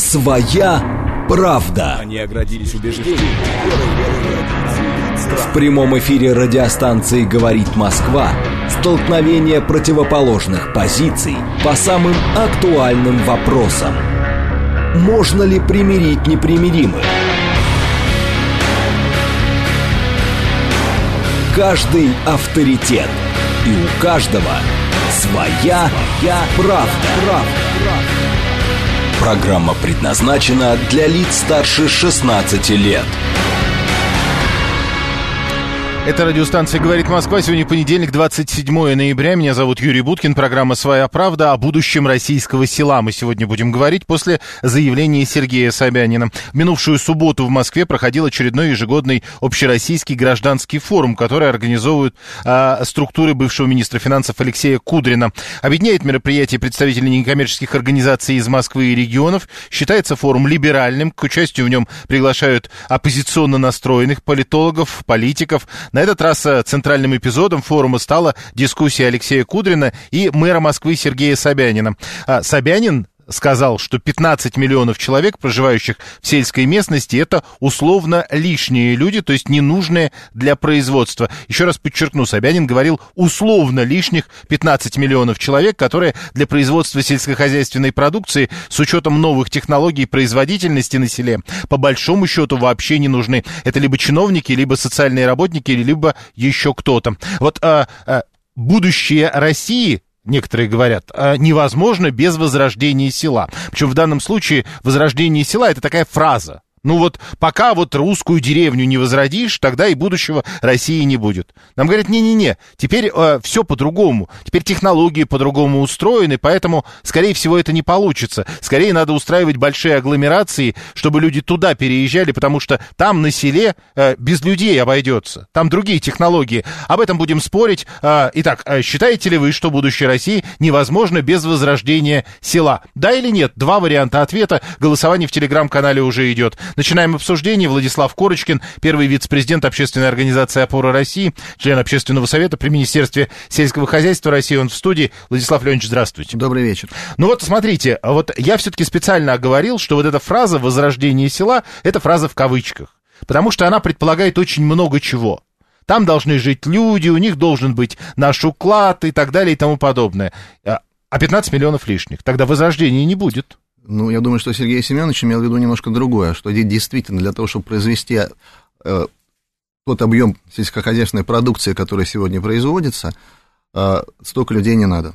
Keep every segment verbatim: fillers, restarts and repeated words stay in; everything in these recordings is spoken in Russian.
Своя правда. Они оградились убеждением. В прямом эфире радиостанции «Говорит Москва» столкновение противоположных позиций по самым актуальным вопросам. Можно ли примирить непримиримых? Каждый авторитет, и у каждого своя, своя правда. правда. Программа предназначена для лиц старше шестнадцати лет. Это радиостанция «Говорит Москва». Сегодня понедельник, двадцать седьмое ноября. Меня зовут Юрий Буткин. Программа «Своя правда» о будущем российского села. Мы сегодня будем говорить после заявления Сергея Собянина. В минувшую субботу в Москве проходил очередной ежегодный общероссийский гражданский форум, который организовывают а, структуры бывшего министра финансов Алексея Кудрина. Объединяет мероприятие представителей некоммерческих организаций из Москвы и регионов. Считается форум либеральным. К участию в нем приглашают оппозиционно настроенных политологов, политиков. На этот раз центральным эпизодом форума стала дискуссия Алексея Кудрина и мэра Москвы Сергея Собянина. Собянин сказал, что пятнадцать миллионов человек, проживающих в сельской местности, это условно лишние люди, то есть ненужные для производства. Еще раз подчеркну, Собянин говорил условно лишних пятнадцать миллионов человек, которые для производства сельскохозяйственной продукции с учетом новых технологий производительности на селе по большому счету вообще не нужны. Это либо чиновники, либо социальные работники, либо еще кто-то. Вот а, а, будущее России, некоторые говорят, невозможно без возрождения села. Причем в данном случае возрождение села — это такая фраза. Ну вот пока вот русскую деревню не возродишь, тогда и будущего России не будет. Нам говорят, не-не-не, теперь э, все по-другому, теперь технологии по-другому устроены, поэтому, скорее всего, это не получится. Скорее надо устраивать большие агломерации, чтобы люди туда переезжали, потому что там на селе э, без людей обойдется, там другие технологии. Об этом будем спорить. Э, итак, э, считаете ли вы, что будущее России невозможно без возрождения села? Да или нет? Два варианта ответа. Голосование в телеграм-канале уже идет. Начинаем обсуждение. Владислав Корочкин, первый вице-президент общественной организации «Опора России», член общественного совета при Министерстве сельского хозяйства России. Он в студии. Владислав Леонидович, здравствуйте. Добрый вечер. Ну вот, смотрите, вот я все-таки специально оговорил, что вот эта фраза «возрождение села» — это фраза в кавычках, потому что она предполагает очень много чего. Там должны жить люди, у них должен быть наш уклад и так далее и тому подобное. А пятнадцать миллионов лишних. Тогда возрождения не будет. Ну, я думаю, что Сергей Семенович имел в виду немножко другое, что действительно для того, чтобы произвести э, тот объем сельскохозяйственной продукции, который сегодня производится, э, столько людей не надо.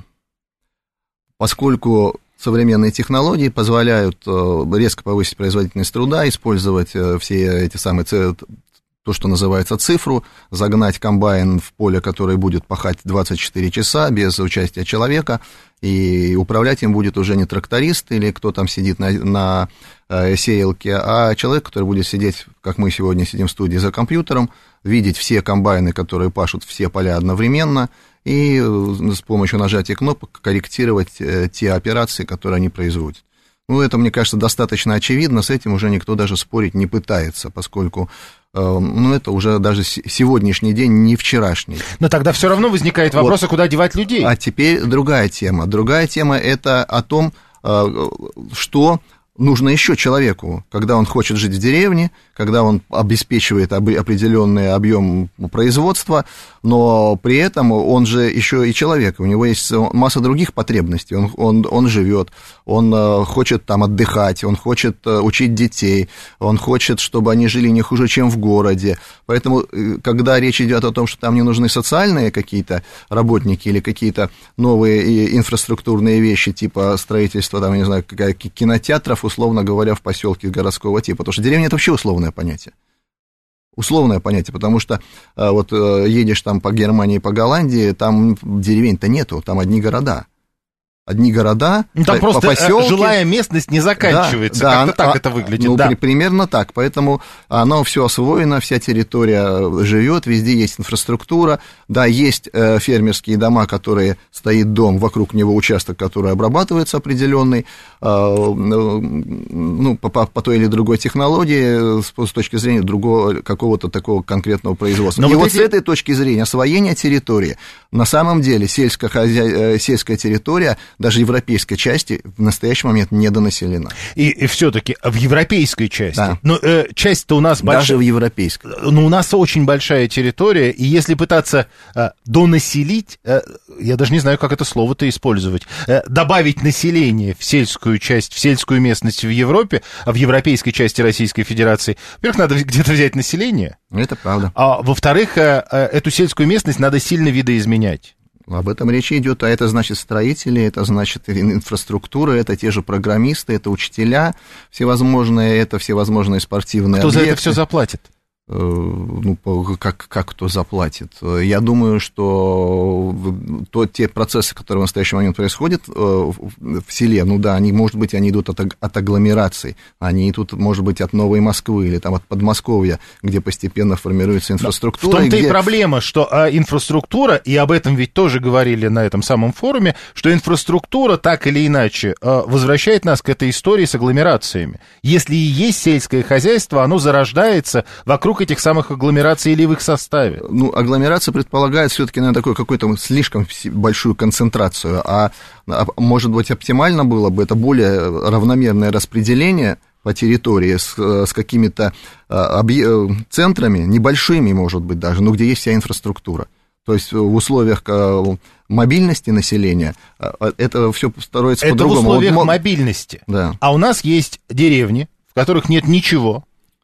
Поскольку современные технологии позволяют э, резко повысить производительность труда, использовать э, все эти самые... то, что называется цифру, загнать комбайн в поле, которое будет пахать двадцать четыре часа без участия человека, и управлять им будет уже не тракторист или кто там сидит на, на э, сеялке, а человек, который будет сидеть, как мы сегодня сидим в студии, за компьютером, видеть все комбайны, которые пашут все поля одновременно, и с помощью нажатия кнопок корректировать э, те операции, которые они производят. Ну, это, мне кажется, достаточно очевидно, с этим уже никто даже спорить не пытается, поскольку, э, ну, это уже даже сегодняшний день, не вчерашний. Но тогда все равно возникает вопрос, вот. А куда девать людей? А теперь другая тема. Другая тема – это о том, э, что нужно еще человеку, когда он хочет жить в деревне, когда он обеспечивает определенный объем производства, но при этом он же еще и человек, у него есть масса других потребностей, он, он, он живет, он хочет там отдыхать, он хочет учить детей, он хочет, чтобы они жили не хуже, чем в городе, поэтому, когда речь идет о том, что там не нужны социальные какие-то работники или какие-то новые инфраструктурные вещи, типа строительства, там, я не знаю, кинотеатров, условно говоря, в поселке городского типа, потому что деревня — это вообще условное понятие. Условное понятие, потому что вот едешь там по Германии, по Голландии, там деревень-то нету, там одни города. Одни города, ну, там по, просто по поселке. Жилая местность не заканчивается, да, как-то да, так а, это выглядит. Ну, да. при, примерно так, поэтому оно все освоено, вся территория живет, везде есть инфраструктура, да, есть э, фермерские дома, которые, стоит дом, вокруг него участок, который обрабатывается определенный, э, ну, по, по той или другой технологии, с, с точки зрения другого, какого-то такого конкретного производства. Но и вот, вот эти... с этой точки зрения освоение территории, на самом деле сельскохозя... сельская территория даже европейской части в настоящий момент недонаселена. И, и все-таки в европейской части. Да. Но э, часть-то у нас большая. Даже в европейской. Но у нас очень большая территория, и если пытаться э, донаселить, э, я даже не знаю, как это слово-то использовать, э, добавить население в сельскую часть, в сельскую местность в Европе, а в европейской части Российской Федерации, во-первых, надо где-то взять население. Это правда. А во-вторых, э, э, эту сельскую местность надо сильно видоизменять. Об этом речь идет, а это значит строители, это значит инфраструктура, это те же программисты, это учителя всевозможные, это всевозможные спортивные Кто объекты. за это все заплатит? Ну, как, как кто заплатит? Я думаю, что то, те процессы, которые в настоящий момент происходят в селе, ну да, они, может быть, они идут от, от агломераций, они идут, может быть, от Новой Москвы или там от Подмосковья, где постепенно формируется инфраструктура. В том-то и, где... и проблема, что а, инфраструктура, и об этом ведь тоже говорили на этом самом форуме, что инфраструктура так или иначе а, возвращает нас к этой истории с агломерациями. Если и есть сельское хозяйство, оно зарождается вокруг этих самых агломераций или в их составе? Ну, агломерация предполагает все-таки, наверное, такую какую-то слишком большую концентрацию, а, а может быть, оптимально было бы это более равномерное распределение по территории с, с какими-то объ... центрами, небольшими, может быть, даже, но где есть вся инфраструктура. То есть в условиях мобильности населения это все строится это по-другому. Это в условиях вот, мобильности. Да. А у нас есть деревни, в которых нет ничего.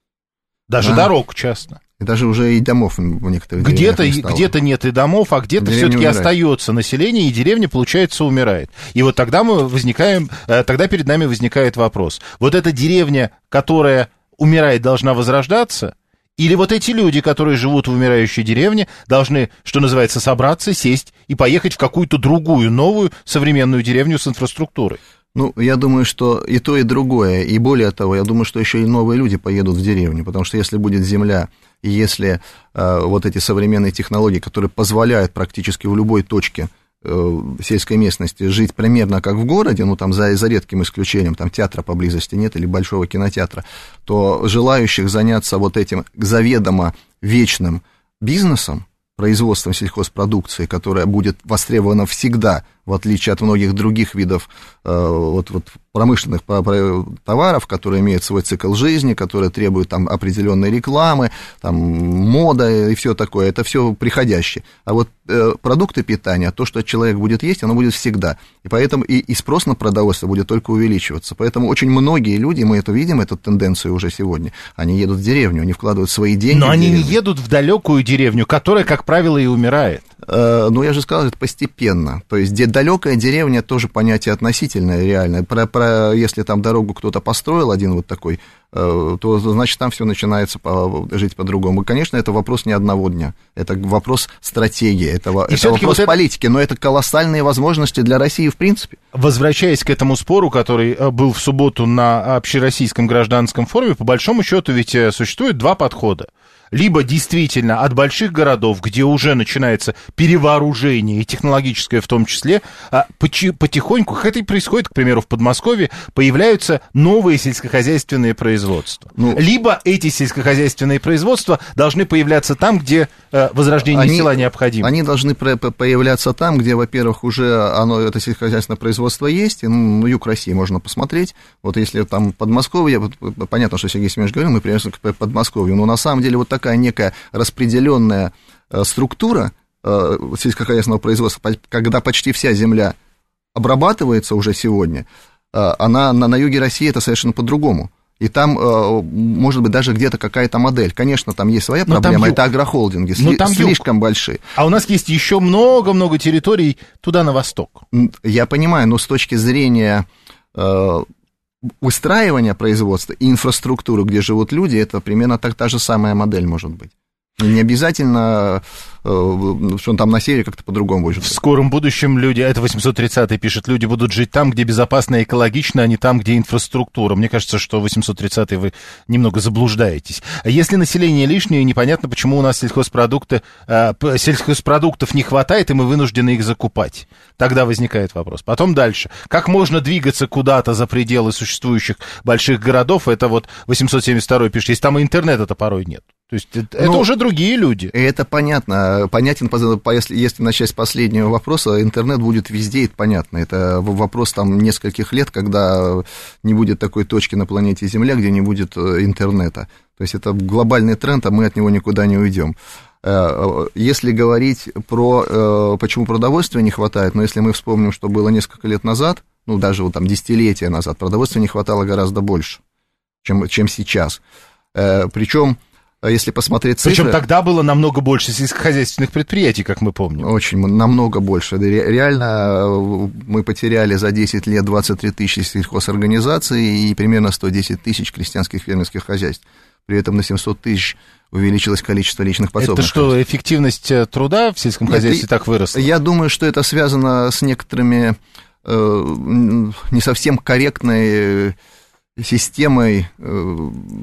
Даже да. дорог часто. И даже уже и домов в некоторых где-то, деревнях не стало. Где-то нет и домов, а где-то деревня все-таки умирает. Остается население, и деревня, получается, умирает. И вот тогда мы возникаем, тогда перед нами возникает вопрос. Вот эта деревня, которая умирает, должна возрождаться? Или вот эти люди, которые живут в умирающей деревне, должны, что называется, собраться, сесть и поехать в какую-то другую, новую, современную деревню с инфраструктурой? Ну, я думаю, что и то, и другое, и более того, я думаю, что еще и новые люди поедут в деревню, потому что если будет земля, и если э, вот эти современные технологии, которые позволяют практически в любой точке э, сельской местности жить примерно как в городе, ну, там, за, за редким исключением, там, театра поблизости нет или большого кинотеатра, то желающих заняться вот этим заведомо вечным бизнесом, производством сельхозпродукции, которая будет востребована всегда, в отличие от многих других видов э, вот, вот промышленных товаров, которые имеют свой цикл жизни, которые требуют там определенной рекламы, там мода и все такое, это все приходящее. А вот э, продукты питания, то, что человек будет есть, оно будет всегда. И поэтому и, и спрос на продовольствие будет только увеличиваться. Поэтому очень многие люди, мы это видим, эту тенденцию уже сегодня, они едут в деревню, они вкладывают свои деньги. Но они не едут в далекую деревню, которая, как правило, и умирает. Э, ну, я же сказал, это постепенно. То есть, где далекая деревня, тоже понятие относительное, реальное. Про, про, если там дорогу кто-то построил, один вот такой, э, то, значит, там все начинается по, жить по-другому. И, конечно, это вопрос не одного дня. Это вопрос стратегии, это, это вопрос вот политики, это... но это колоссальные возможности для России в принципе. Возвращаясь к этому спору, который был в субботу на общероссийском гражданском форуме, по большому счету ведь существует два подхода. Либо действительно от больших городов, где уже начинается перевооружение, и технологическое в том числе, потихоньку, как это и происходит, к примеру, в Подмосковье, появляются новые сельскохозяйственные производства. Ну, либо эти сельскохозяйственные производства должны появляться там, где возрождение они, села необходимо. Они должны появляться там, где, во-первых, уже оно, это сельскохозяйственное производство есть, и, ну, юг России можно посмотреть. Вот если там Подмосковье, понятно, что Сергей Семенович говорил, мы примерно к Подмосковью, но на самом деле вот так такая некая распределенная э, структура э, сельскохозяйственного производства, когда почти вся земля обрабатывается уже сегодня, э, она на, на юге России это совершенно по-другому. И там, э, может быть, даже где-то какая-то модель. Конечно, там есть своя проблема, это агрохолдинги, сли, слишком юг. большие. А у нас есть еще много-много территорий туда, на восток. Я понимаю, но с точки зрения... Э, выстраивание производства и инфраструктуры, где живут люди, это примерно так, та же самая модель может быть. Не обязательно, что он там на севере как-то по-другому будет. В скором будущем люди, это восемьсот тридцатый пишет, люди будут жить там, где безопасно и экологично, а не там, где инфраструктура. Мне кажется, что восемьсот тридцатый вы немного заблуждаетесь. Если население лишнее, непонятно, почему у нас сельхозпродукты, сельхозпродуктов не хватает, и мы вынуждены их закупать. Тогда возникает вопрос. Потом дальше. Как можно двигаться куда-то за пределы существующих больших городов? Это вот восемьсот семьдесят второй пишет, если там и интернета-то порой нет. То есть это, ну, это уже другие люди. Это понятно. Понятен, если, если начать с последнего вопроса, интернет будет везде, это понятно. Это вопрос там нескольких лет, когда не будет такой точки на планете Земля, где не будет интернета. То есть это глобальный тренд, а мы от него никуда не уйдем. Если говорить про, почему продовольствия не хватает, но если мы вспомним, что было несколько лет назад, ну, даже вот там десятилетия назад, продовольствия не хватало гораздо больше, чем, чем сейчас. Причем, если посмотреть цифры... Причем тогда было намного больше сельскохозяйственных предприятий, как мы помним. Очень, намного больше. Реально мы потеряли за десять лет двадцать три тысячи сельхозорганизаций и примерно сто десять тысяч крестьянских фермерских хозяйств. При этом на семьсот тысяч увеличилось количество личных подсобных. Это что, эффективность труда в сельском Нет, хозяйстве так выросла? Я думаю, что это связано с некоторыми э, не совсем корректной системой... Э,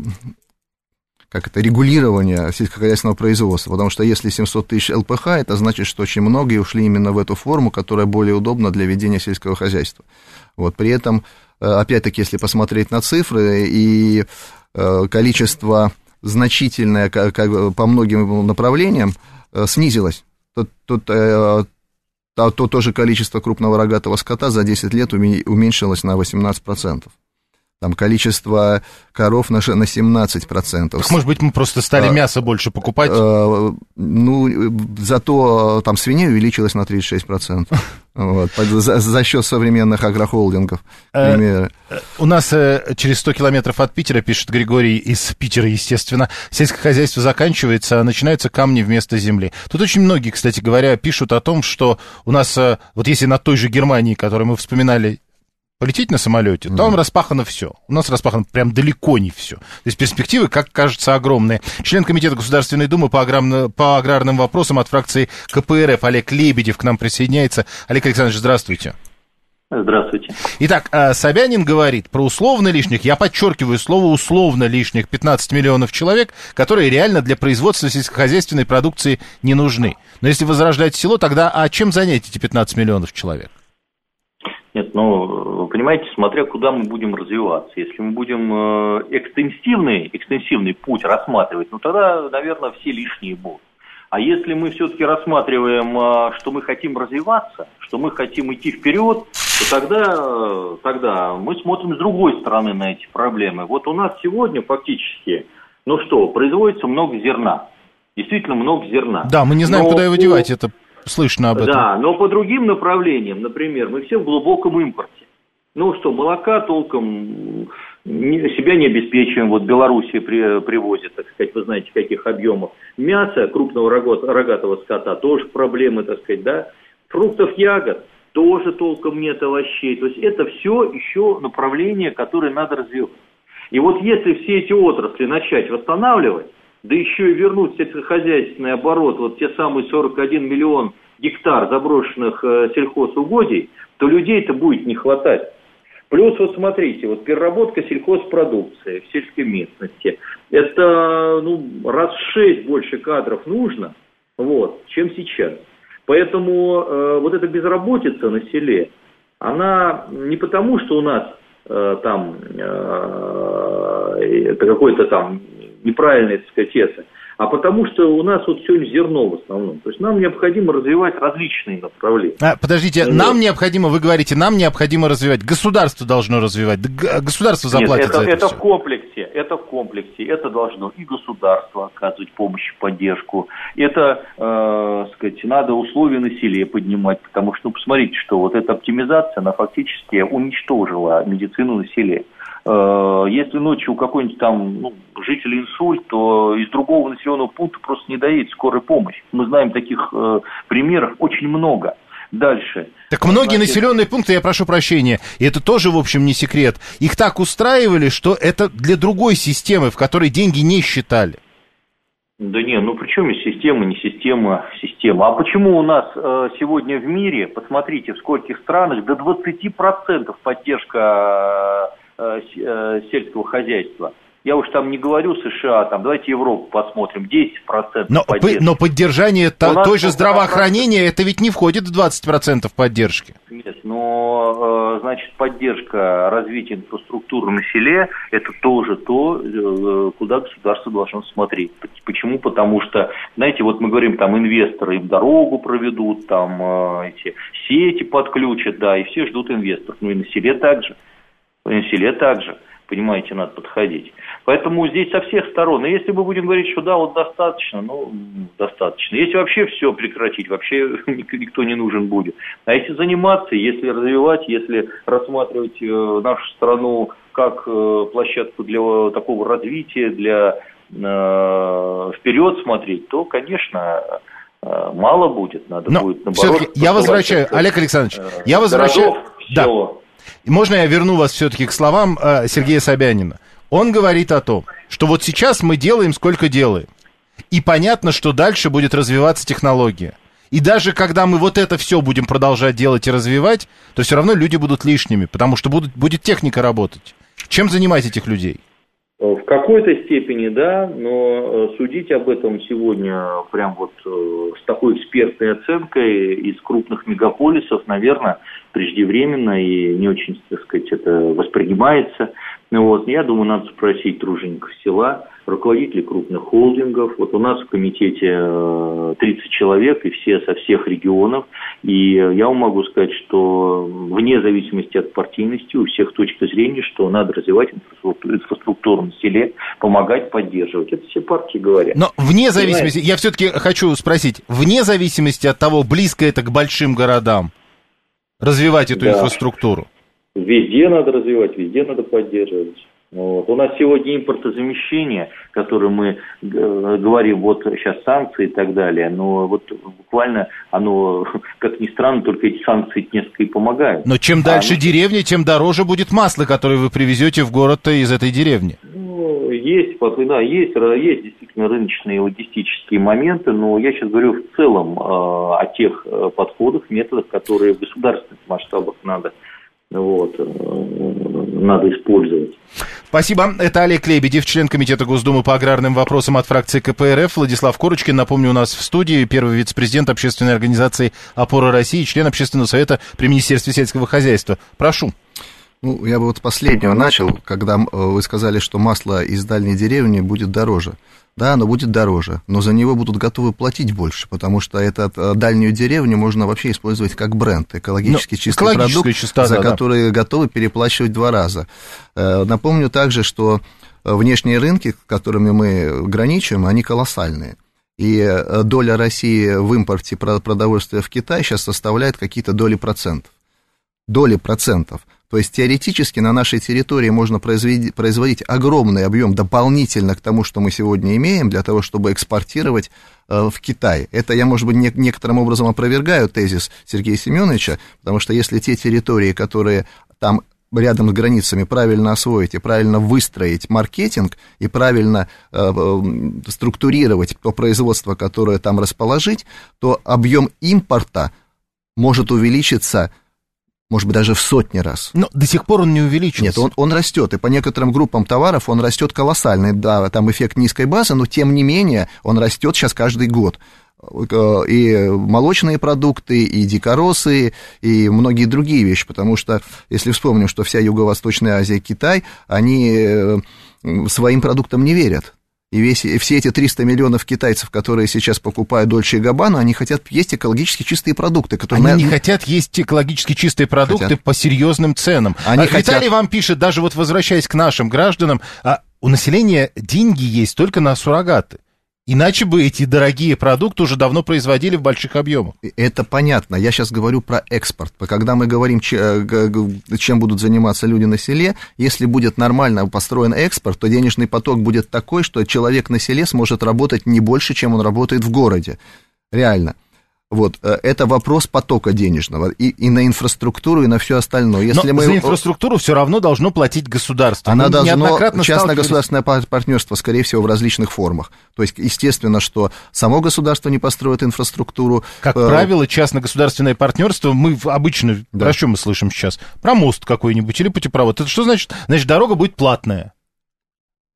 как это, регулирование сельскохозяйственного производства, потому что если семьсот тысяч эл пэ ха, это значит, что очень многие ушли именно в эту форму, которая более удобна для ведения сельского хозяйства. Вот, при этом, опять-таки, если посмотреть на цифры, и количество значительное как, как, по многим направлениям снизилось, то, то, то, то, то тоже количество крупного рогатого скота за десять лет уменьшилось на восемнадцать процентов. Там количество коров на семнадцать процентов. Так, может быть, мы просто стали а, мясо больше покупать? А, ну, зато там свиней увеличилось на тридцать шесть процентов. Вот, за, за счет современных агрохолдингов. А, у нас через сто километров от Питера, пишет Григорий из Питера, естественно, сельское хозяйство заканчивается, а начинаются камни вместо земли. Тут очень многие, кстати говоря, пишут о том, что у нас, вот если на той же Германии, которую мы вспоминали, полететь на самолете, то там mm. распахано все. У нас распахано прям далеко не все. То есть перспективы, как кажется, огромные. Член Комитета Государственной Думы по, аграрным, по аграрным вопросам от фракции ка пэ эр эф Олег Лебедев к нам присоединяется. Олег Александрович, здравствуйте. Здравствуйте. Итак, Собянин говорит про условно лишних, я подчеркиваю слово условно лишних, пятнадцать миллионов человек, которые реально для производства сельскохозяйственной продукции не нужны. Но если возрождать село, тогда а чем занять эти пятнадцать миллионов человек? Нет, ну, вы понимаете, смотря куда мы будем развиваться. Если мы будем э, экстенсивный, экстенсивный путь рассматривать, ну, тогда, наверное, все лишние будут. А если мы все-таки рассматриваем, э, что мы хотим развиваться, что мы хотим идти вперед, то тогда, э, тогда мы смотрим с другой стороны на эти проблемы. Вот у нас сегодня фактически, ну что, производится много зерна. Действительно много зерна. Да, мы не знаем, Но куда его девать, это... Слышно об этом. Да, но по другим направлениям, например, мы все в глубоком импорте. Ну что, молока толком не, себя не обеспечиваем. Вот Белоруссия при, привозит, так сказать, вы знаете, каких объемов. Мясо крупного рогатого скота тоже проблемы, так сказать, да. Фруктов, ягод тоже толком нет, овощей. То есть это все еще направления, которые надо развивать. И вот если все эти отрасли начать восстанавливать, да еще и вернуть сельскохозяйственный оборот, вот те самые сорок один миллион гектар заброшенных э, сельхозугодий, то людей-то будет не хватать. Плюс вот смотрите, вот переработка сельхозпродукции в сельской местности, это ну, раз в шесть больше кадров нужно, вот, чем сейчас. Поэтому э, вот эта безработица на селе, она не потому, что у нас э, там э, это какой-то там неправильное, так сказать, это, а потому что у нас вот сегодня зерно в основном. То есть нам необходимо развивать различные направления. А, подождите, вот. Нам необходимо, вы говорите, нам необходимо развивать, государство должно развивать, государство заплатит Нет, это, за это это все. в комплексе, это в комплексе, это должно и государство оказывать помощь, поддержку, это, э, сказать, надо условия на селе поднимать, потому что, ну, посмотрите, что вот эта оптимизация, она фактически уничтожила медицину на селе. Если ночью у какой-нибудь там ну, жителя инсульт, то из другого населенного пункта просто не доедет скорая помощь. Мы знаем таких э, примеров очень много. Дальше. Так многие Значит... населенные пункты, я прошу прощения, и это тоже, в общем, не секрет, их так устраивали, что это для другой системы, в которой деньги не считали. Да не, ну при чем здесь система, не система, система. А почему у нас э, сегодня в мире, посмотрите, в скольких странах, до двадцать процентов поддержка... сельского хозяйства. Я уж там не говорю США, там, давайте Европу посмотрим, десять процентов но, поддержки. Но поддержание то, той же здравоохранения, это ведь не входит в двадцать процентов поддержки. Нет, но, значит, поддержка развития инфраструктуры на селе, это тоже то, куда государство должно смотреть. Почему? Потому что, знаете, вот мы говорим, там, инвесторы им дорогу проведут, там, эти сети подключат, да, и все ждут инвесторов. Ну и на селе также. На селе также. Понимаете, надо подходить. Поэтому здесь со всех сторон. И если мы будем говорить, что да, вот достаточно, ну, достаточно. Если вообще все прекратить, вообще никто не нужен будет. А если заниматься, если развивать, если рассматривать э, нашу страну как э, площадку для такого развития, для э, вперед смотреть, то, конечно, э, мало будет. Надо Но будет, наоборот... Я возвращаю, Олег Александрович, э, я возвращаю... Городов, да. села. Можно я верну вас все-таки к словам э, Сергея Собянина? Он говорит о том, что вот сейчас мы делаем, сколько делаем. И понятно, что дальше будет развиваться технология. И даже когда мы вот это все будем продолжать делать и развивать, то все равно люди будут лишними, потому что будут, будет техника работать. Чем занимать этих людей? В какой-то степени, да, но судить об этом сегодня прям вот с такой экспертной оценкой из крупных мегаполисов, наверное, преждевременно и не очень, так сказать, это воспринимается. Вот. Я думаю, надо спросить тружеников села, руководителей крупных холдингов. Вот у нас в комитете тридцать человек, и все со всех регионов. И я вам могу сказать, что вне зависимости от партийности, у всех точка зрения, что надо развивать инфраструктуру, инфраструктуру на селе, помогать, поддерживать. Это все партии говорят. Но вне зависимости, я все-таки хочу спросить, вне зависимости от того, близко это к большим городам, развивать эту да. инфраструктуру? Везде надо развивать, везде надо поддерживать. Вот. У нас сегодня импортозамещение, которое мы говорим, вот сейчас санкции и так далее, но вот буквально оно, как ни странно, только эти санкции несколько и помогают. Но чем дальше а, деревня, тем дороже будет масло, которое вы привезете в город из этой деревни. Ну, есть, да, есть, есть действительно рыночные логистические моменты, но я сейчас говорю в целом э, о тех подходах, методах, которые в государственных масштабах надо Вот, надо использовать. Спасибо. Это Олег Лебедев, член Комитета Госдумы по аграрным вопросам от фракции ка пэ эр эф. Владислав Корочкин, напомню, у нас в студии первый вице-президент общественной организации «Опора России», член Общественного совета при Министерстве сельского хозяйства. Прошу. Ну, я бы вот с последнего начал, когда вы сказали, что масло из дальней деревни будет дороже. Да, оно будет дороже, но за него будут готовы платить больше, потому что эту дальнюю деревню можно вообще использовать как бренд, экологически ну, чистый продукт, чистота, за да. который готовы переплачивать два раза. Напомню также, что внешние рынки, с которыми мы граничим, они колоссальные. И доля России в импорте продовольствия в Китай сейчас составляет какие-то доли процентов. Доли процентов. То есть теоретически на нашей территории можно производить, производить огромный объем дополнительно к тому, что мы сегодня имеем, для того, чтобы экспортировать э, в Китай. Это я, может быть, не, некоторым образом опровергаю тезис Сергея Семеновича, потому что если те территории, которые там рядом с границами правильно освоить и правильно выстроить маркетинг и правильно э, э, структурировать то производство, которое там расположить, то объем импорта может увеличиться, может быть, даже в сотни раз. Но до сих пор он не увеличился. Нет, он, он растет, и по некоторым группам товаров он растет колоссальный. Да, там эффект низкой базы, но тем не менее он растет сейчас каждый год. И молочные продукты, и дикоросы, и многие другие вещи, потому что, если вспомним, что вся Юго-Восточная Азия, Китай, они своим продуктам не верят. И, весь, и все эти триста миллионов китайцев, которые сейчас покупают Дольче и Габбану, они хотят есть экологически чистые продукты. Которые, они на... не хотят есть экологически чистые продукты хотят. По серьезным ценам. Они а, хотят... Виталий вам пишет, даже вот возвращаясь к нашим гражданам, а у населения деньги есть только на суррогаты. Иначе бы эти дорогие продукты уже давно производили в больших объемах. Это понятно. Я сейчас говорю про экспорт. Когда мы говорим, чем будут заниматься люди на селе, если будет нормально построен экспорт, то денежный поток будет такой, что человек на селе сможет работать не больше, чем он работает в городе. Реально. Вот, это вопрос потока денежного и, и на инфраструктуру, и на все остальное. Если Но мы... за инфраструктуру все равно должно платить государство. Она должно, частно-государственное партнерство, скорее всего, в различных формах. То есть, естественно, что само государство не построит инфраструктуру. Как э... правило, частно-государственное партнерство, мы обычно, да. Про что мы слышим сейчас? Про мост какой-нибудь или путепровод. Это что значит? Значит, дорога будет платная.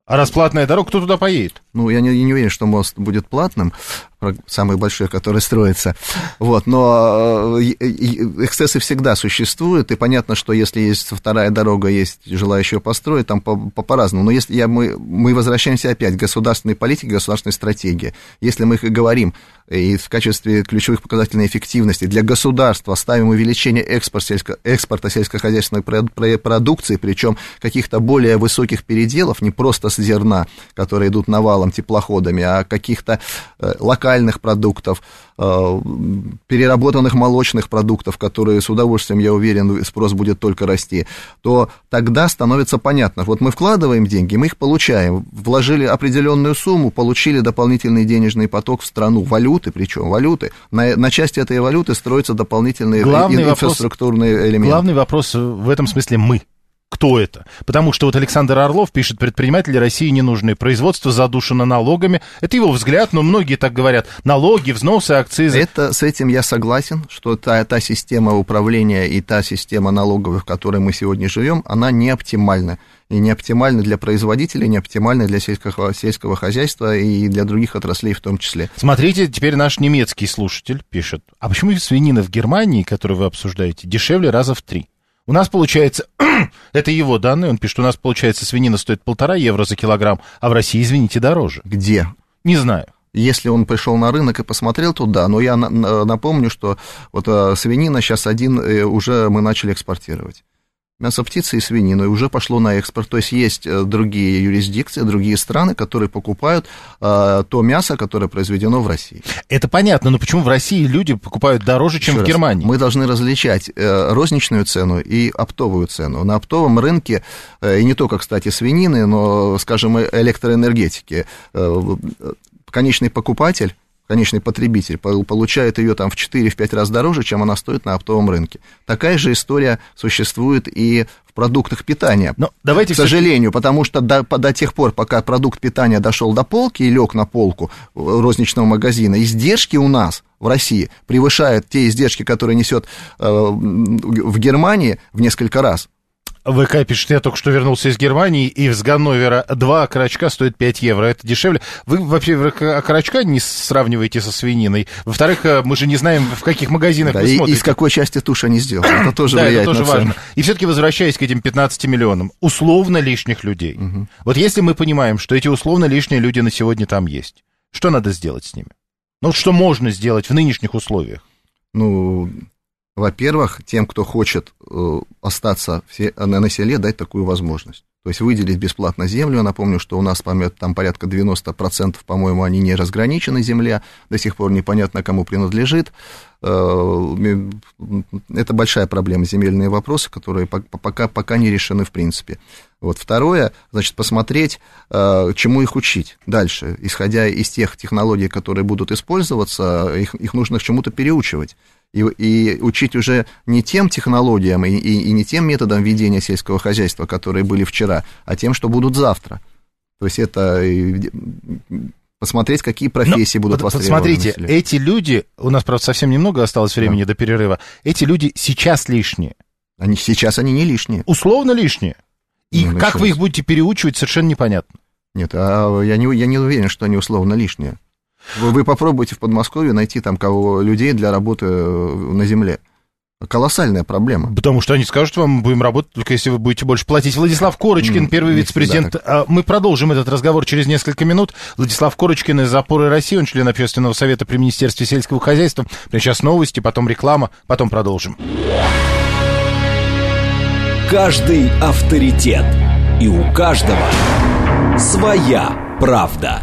А раз платная дорога, кто туда поедет? Ну, я не, не уверен, что мост будет платным, самый большой, который строится. Вот, но эксцессы всегда существуют, и понятно, что если есть вторая дорога, есть желающие построить, там по, по, по-разному. Но если я, мы, мы возвращаемся опять к государственной политике, государственной стратегии. Если мы говорим и в качестве ключевых показателей эффективности для государства ставим увеличение экспорта, сельско, экспорта сельскохозяйственной продукции, причем каких-то более высоких переделов, не просто с зерна, которые идут навалом теплоходами, а каких-то э, локальных продуктов, э, переработанных молочных продуктов, которые с удовольствием, я уверен, спрос будет только расти, то тогда становится понятно. Вот мы вкладываем деньги, мы их получаем, вложили определенную сумму, получили дополнительный денежный поток в страну, валюты, причем валюты. На, на части этой валюты строятся дополнительные главный инфраструктурные вопрос, элементы. Главный вопрос в этом смысле мы. Кто это? Потому что вот Александр Орлов пишет, предприниматели России не нужны, производство задушено налогами. Это его взгляд, но многие так говорят. Налоги, взносы, акцизы. Это, с этим я согласен, что та, та система управления и та система налоговых, в которой мы сегодня живем, она не оптимальна. И не оптимальна для производителей, не оптимальна для сельского, сельского хозяйства и для других отраслей в том числе. Смотрите, теперь наш немецкий слушатель пишет. А почему свинина в Германии, которую вы обсуждаете, дешевле раза в три? У нас получается, это его данные, он пишет, у нас получается свинина стоит полтора евро за килограмм, а в России, извините, дороже. Где? Не знаю. Если он пришел на рынок и посмотрел туда, но я напомню, что вот свинина сейчас один уже мы начали экспортировать. Мясо птицы и свинину, и уже пошло на экспорт. То есть есть другие юрисдикции, другие страны, которые покупают э, то мясо, которое произведено в России. Это понятно, но почему в России люди покупают дороже, чем Еще в раз, Германии? Мы должны различать э, розничную цену и оптовую цену. На оптовом рынке, э, и не только, кстати, свинины, но, скажем, электроэнергетики, э, конечный покупатель, конечный потребитель получает ее там в четыре-пять раз дороже, чем она стоит на оптовом рынке. Такая же история существует и в продуктах питания. Но давайте к сожалению, все... потому что до, до тех пор, пока продукт питания дошел до полки и лег на полку розничного магазина, издержки у нас в России превышают те издержки, которые несет э, в Германии в несколько раз. ВК пишет, я только что вернулся из Германии, и из Ганновера два окорочка стоят пять евро. Это дешевле. Вы вообще окорочка не сравниваете со свининой? Во-вторых, мы же не знаем, в каких магазинах да, вы и, смотрите. И с какой части туши они сделаны. Это тоже да, влияет это тоже на цену. важно. И все-таки возвращаясь к этим пятнадцати миллионам, условно лишних людей. Угу. Вот если мы понимаем, что эти условно лишние люди на сегодня там есть, что надо сделать с ними? Ну, вот что можно сделать в нынешних условиях? Ну... Во-первых, тем, кто хочет э, остаться в, на, на селе, дать такую возможность. То есть выделить бесплатно землю. Я напомню, что у нас там порядка девяносто процентов, по-моему, они не разграничены, земля. До сих пор непонятно, кому принадлежит. Э, это большая проблема, земельные вопросы, которые пока, пока не решены в принципе. Вот. Второе, значит, посмотреть, э, чему их учить дальше. Исходя из тех технологий, которые будут использоваться, их, их нужно к чему-то переучивать. И, и учить уже не тем технологиям и, и, и не тем методам ведения сельского хозяйства, которые были вчера, а тем, что будут завтра. То есть это посмотреть, какие профессии Но, будут востребованы. Смотрите, эти люди, у нас, правда, совсем немного осталось времени да. до перерыва, эти люди сейчас лишние. Они, сейчас они не лишние. Условно лишние. И ну, как вы их будете переучивать, совершенно непонятно. Нет, а я, не, я не уверен, что они условно лишние. Вы, вы попробуйте в Подмосковье найти там кого, людей для работы на земле. Колоссальная проблема. Потому что они скажут вам, будем работать, только если вы будете больше платить. Владислав Корочкин, первый mm, вице-президент. Мы продолжим этот разговор через несколько минут. Владислав Корочкин из «Опоры России», он член общественного совета при Министерстве сельского хозяйства. Сейчас новости, потом реклама, потом продолжим. Каждый авторитет. И у каждого своя правда.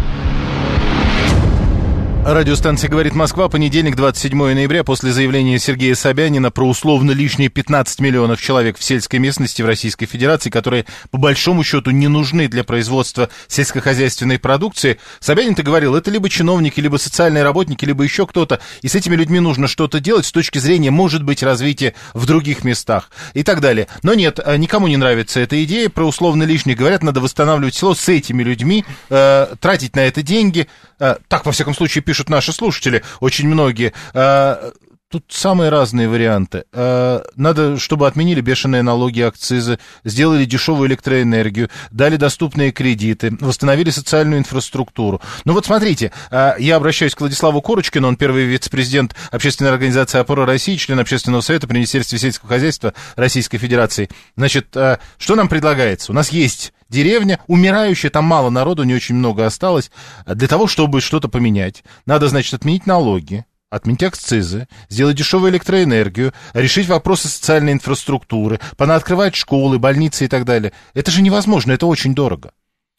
Радиостанция «Говорит Москва», понедельник, двадцать седьмое ноября, после заявления Сергея Собянина про условно лишние пятнадцать миллионов человек в сельской местности в Российской Федерации, которые, по большому счету, не нужны для производства сельскохозяйственной продукции. Собянин-то говорил, это либо чиновники, либо социальные работники, либо еще кто-то, и с этими людьми нужно что-то делать с точки зрения, может быть, развития в других местах и так далее. Но нет, никому не нравится эта идея про условно лишних. Говорят, надо восстанавливать село с этими людьми, э, тратить на это деньги. Э, так, во всяком случае, пишут наши слушатели, очень многие. Тут самые разные варианты. Надо, чтобы отменили бешеные налоги, акцизы, сделали дешевую электроэнергию, дали доступные кредиты, восстановили социальную инфраструктуру. Ну вот смотрите, я обращаюсь к Владиславу Курочкину, он первый вице-президент общественной организации «Опора России», член Общественного совета при Министерстве сельского хозяйства Российской Федерации. Значит, что нам предлагается? У нас есть деревня, умирающая, там мало народу, не очень много осталось. Для того, чтобы что-то поменять, надо, значит, отменить налоги, отменить акцизы, сделать дешевую электроэнергию, решить вопросы социальной инфраструктуры, понаоткрывать школы, больницы и так далее. Это же невозможно, это очень дорого.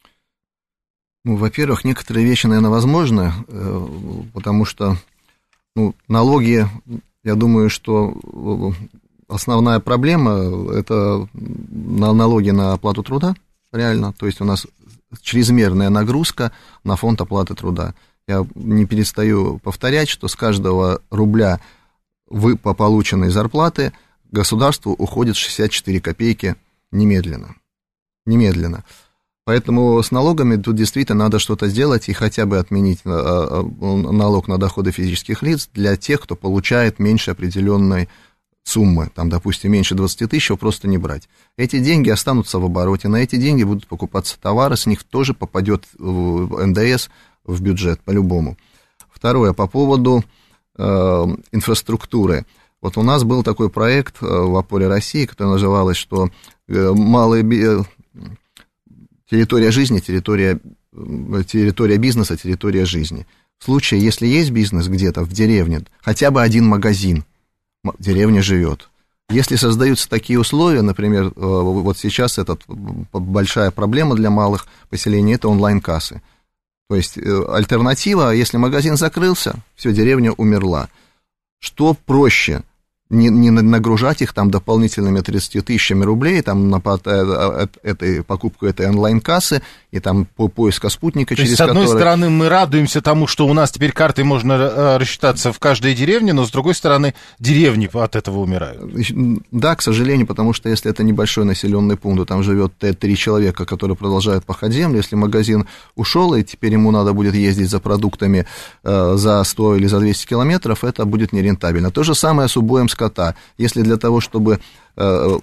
Ну, во-первых, некоторые вещи, наверное, возможны, потому что ну, налоги, я думаю, что основная проблема – это налоги на оплату труда, реально, то есть у нас чрезмерная нагрузка на фонд оплаты труда. Я не перестаю повторять, что с каждого рубля вы по полученной зарплаты государству уходит шестьдесят четыре копейки немедленно. Немедленно. Поэтому с налогами тут действительно надо что-то сделать и хотя бы отменить налог на доходы физических лиц для тех, кто получает меньше определенной суммы, там, допустим, меньше двадцати тысяч, его просто не брать. Эти деньги останутся в обороте, на эти деньги будут покупаться товары, с них тоже попадет в эн дэ эс, в бюджет, по-любому. Второе, по поводу э, инфраструктуры. Вот у нас был такой проект э, в «Опоре России», который назывался, что э, малые, э, территория жизни, территория, э, территория бизнеса, территория жизни. В случае, если есть бизнес где-то в деревне, хотя бы один магазин, деревня живет. Если создаются такие условия, например, э, вот сейчас это большая проблема для малых поселений, это онлайн-кассы. То есть альтернатива, если магазин закрылся, все, деревня умерла. Что проще? Не, не нагружать их там дополнительными тридцатью тысячами рублей там, на этой, покупку этой онлайн-кассы и там по поиска спутника, То через есть, с одной который... стороны, мы радуемся тому, что у нас теперь картой можно рассчитаться в каждой деревне, но с другой стороны, деревни от этого умирают. Да, к сожалению, потому что если это небольшой населенный пункт, там живет три человека, которые продолжают пахать землю, если магазин ушел, и теперь ему надо будет ездить за продуктами э, за сто или за двести километров, это будет нерентабельно. То же самое с убоем скота. Если для того, чтобы э,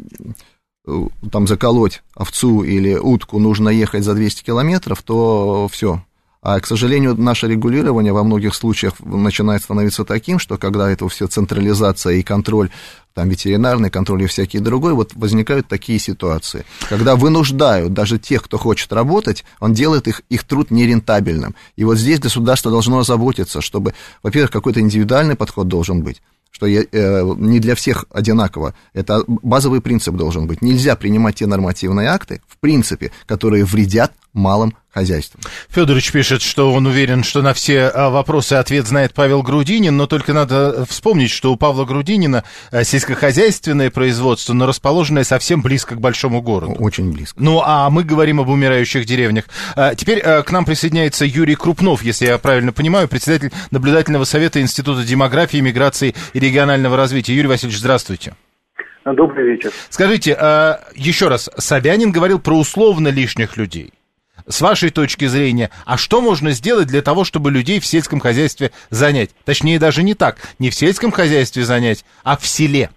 там заколоть овцу или утку, нужно ехать за двести километров, то все. А, к сожалению, наше регулирование во многих случаях начинает становиться таким, что когда это все централизация и контроль, там ветеринарный контроль и всякие другой, вот возникают такие ситуации, когда вынуждают даже тех, кто хочет работать, он делает их, их труд нерентабельным. И вот здесь государство должно озаботиться, чтобы, во-первых, какой-то индивидуальный подход должен быть, что я, э, не для всех одинаково. Это базовый принцип должен быть. Нельзя принимать те нормативные акты, в принципе, которые вредят малым хозяйствам. Федорович пишет, что он уверен, что на все вопросы ответ знает Павел Грудинин, но только надо вспомнить, что у Павла Грудинина сельскохозяйственное производство, но расположенное совсем близко к большому городу. Очень близко. Ну, а мы говорим об умирающих деревнях. Теперь к нам присоединяется Юрий Крупнов, если я правильно понимаю, председатель наблюдательного совета Института демографии, миграции и регионального развития. Юрий Васильевич, здравствуйте. Добрый вечер. Скажите, еще раз, Собянин говорил про условно лишних людей. С вашей точки зрения, а что можно сделать для того, чтобы людей в сельском хозяйстве занять? Точнее, даже не так, не в сельском хозяйстве занять, а в селе.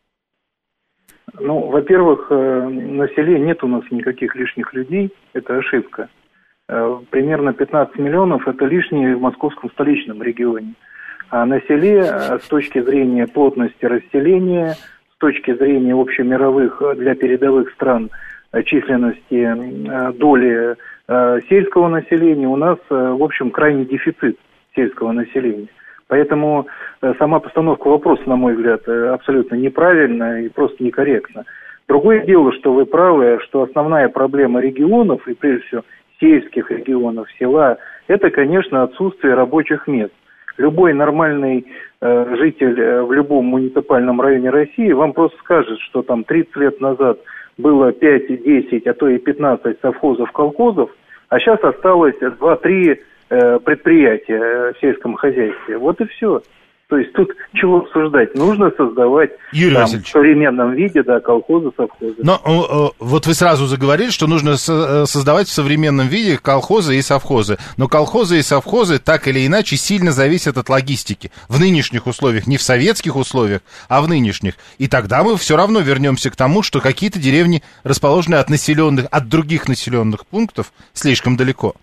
Ну, во-первых, на селе нет у нас никаких лишних людей, это ошибка. Примерно пятнадцать миллионов это лишние в московском столичном регионе. А на селе с точки зрения плотности расселения, с точки зрения общемировых для передовых стран численности доли сельского населения, у нас, в общем, крайний дефицит сельского населения. Поэтому сама постановка вопроса, на мой взгляд, абсолютно неправильна и просто некорректна. Другое дело, что вы правы, что основная проблема регионов, и прежде всего сельских регионов, села, это, конечно, отсутствие рабочих мест. Любой нормальный э, житель в любом муниципальном районе России вам просто скажет, что там тридцать лет назад было пять-десять, а то и пятнадцать совхозов, колхозов, а сейчас осталось два-три э, предприятия в сельском хозяйстве. Вот и все. То есть тут чего обсуждать? Нужно создавать там, в современном виде, да, колхозы, совхозы. Но э, вот вы сразу заговорили, что нужно со- создавать в современном виде колхозы и совхозы. Но колхозы и совхозы так или иначе сильно зависят от логистики. В нынешних условиях, не в советских условиях, а в нынешних. И тогда мы все равно вернемся к тому, что какие-то деревни расположены от населенных, от других населенных пунктов слишком далеко.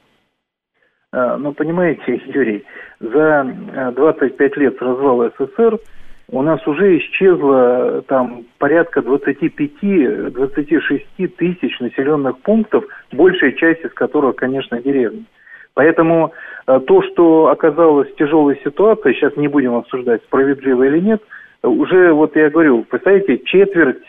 Ну, понимаете, Юрий, за двадцать пять лет с развала СССР у нас уже исчезло там порядка двадцать пять - двадцать шесть тысяч населенных пунктов, большая часть из которых, конечно, деревни. Поэтому то, что оказалось в тяжелой ситуации, сейчас не будем обсуждать, справедливо или нет, уже, вот я говорю, представляете, четверть,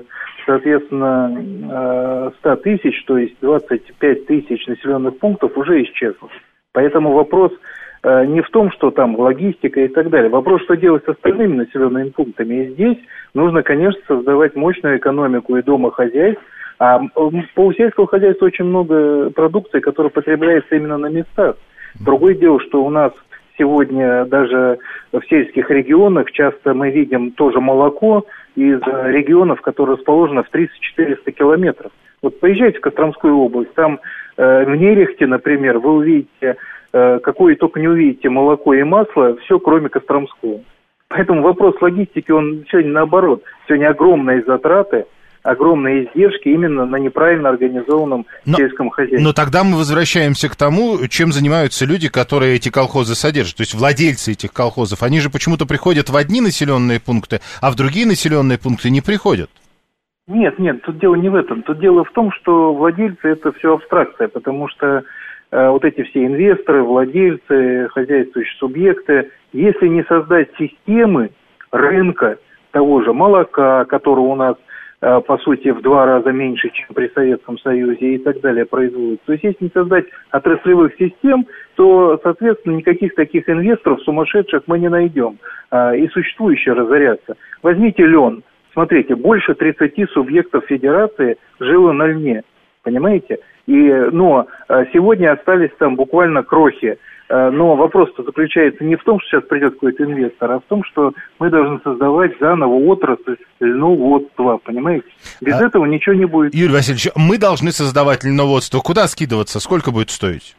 соответственно, сто тысяч, то есть двадцать пять тысяч населенных пунктов уже исчезло. Поэтому вопрос э, не в том, что там логистика и так далее. Вопрос, что делать с остальными населенными пунктами. И здесь нужно, конечно, создавать мощную экономику и домохозяйств. А по сельскому хозяйству очень много продукции, которая потребляется именно на местах. Другое дело, что у нас сегодня даже в сельских регионах часто мы видим тоже молоко из регионов, которые расположены в триста-четыреста километров. Вот поезжайте в Костромскую область, там э, в Нерехте, например, вы увидите, э, какое только не увидите молоко и масло, все кроме Костромского. Поэтому вопрос логистики, он сегодня наоборот. Сегодня огромные затраты, огромные издержки именно на неправильно организованном но, сельском хозяйстве. Но тогда мы возвращаемся к тому, чем занимаются люди, которые эти колхозы содержат, то есть владельцы этих колхозов. Они же почему-то приходят в одни населенные пункты, а в другие населенные пункты не приходят. Нет, нет, тут дело не в этом. Тут дело в том, что владельцы – это все абстракция, потому что э, вот эти все инвесторы, владельцы, хозяйствующие субъекты, если не создать системы рынка того же молока, которого у нас, э, по сути, в два раза меньше, чем при Советском Союзе и так далее производится, то есть если не создать отраслевых систем, то, соответственно, никаких таких инвесторов сумасшедших мы не найдем, э, и существующие разорятся. Возьмите лен. Смотрите, больше тридцати субъектов федерации жило на льне, понимаете? И, но сегодня остались там буквально крохи. Но вопрос-то заключается не в том, что сейчас придет какой-то инвестор, а в том, что мы должны создавать заново отрасль льноводства, понимаете? Без а... этого ничего не будет. Юрий Васильевич, мы должны создавать льноводство. Куда скидываться? Сколько будет стоить?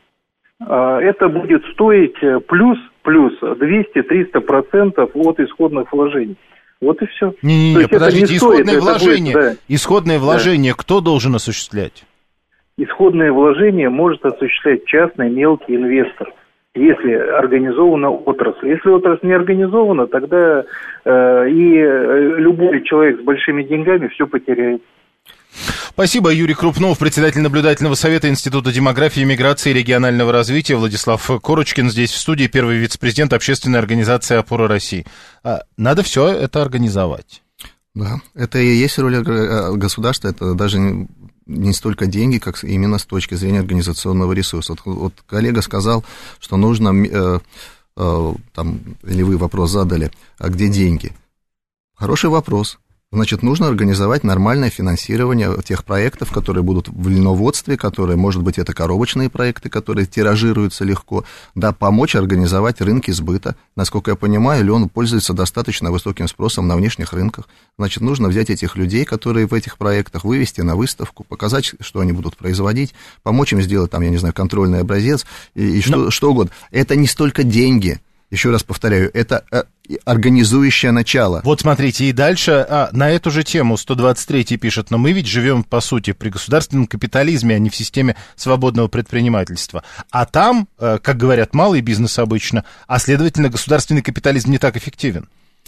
Это будет стоить плюс, плюс двести-триста процентов от исходных вложений. Вот и все. Не-не-не, подождите, не исходные стоит, вложения, будет, да. исходные вложения да. кто должен осуществлять? Исходные вложения может осуществлять частный мелкий инвестор, если организована отрасль. Если отрасль не организована, тогда э, и любой человек с большими деньгами все потеряет. Спасибо. Юрий Крупнов, председатель наблюдательного совета Института демографии, миграции и регионального развития. Владислав Корочкин здесь в студии, первый вице-президент общественной организации «Опора России». Надо все это организовать. Да, это и есть роль государства, это даже не столько деньги, как именно с точки зрения организационного ресурса. Вот, вот коллега сказал, что нужно, э, э, там, или вы вопрос задали, а где деньги? Хороший вопрос. Значит, нужно организовать нормальное финансирование тех проектов, которые будут в льноводстве, которые, может быть, это коробочные проекты, которые тиражируются легко, да, помочь организовать рынки сбыта. Насколько я понимаю, лен пользуется достаточно высоким спросом на внешних рынках. Значит, нужно взять этих людей, которые в этих проектах, вывести на выставку, показать, что они будут производить, помочь им сделать, там, я не знаю, контрольный образец и, и что, Но... что угодно. Это не столько деньги. Еще раз повторяю, это организующее начало. Вот смотрите, и дальше а, на эту же тему сто двадцать третий пишет, но мы ведь живем, по сути, при государственном капитализме, а не в системе свободного предпринимательства. А там, как говорят, малый бизнес обычно, а, следовательно, государственный капитализм не так эффективен.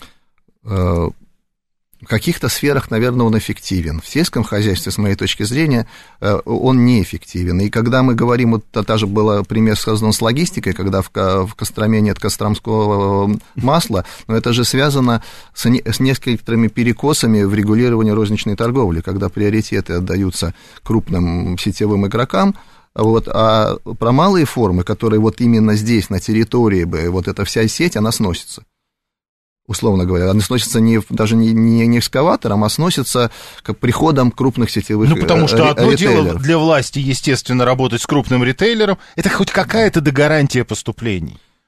В каких-то сферах, наверное, он эффективен. В сельском хозяйстве, с моей точки зрения, он неэффективен. И когда мы говорим, вот та же была пример сказан с логистикой, когда в, в Костроме нет костромского масла, но это же связано с, не, с несколькими перекосами в регулировании розничной торговли, когда приоритеты отдаются крупным сетевым игрокам. Вот, а про малые формы, которые вот именно здесь, на территории, бы, вот эта вся сеть, она сносится. Условно говоря, она сносится не, даже не, не, не экскаватором, а сносится к приходам крупных сетевых ритейлеров. Ну, потому что одно дело для власти, естественно, работать с крупным ритейлером, это хоть какая-то догарантия поступлений.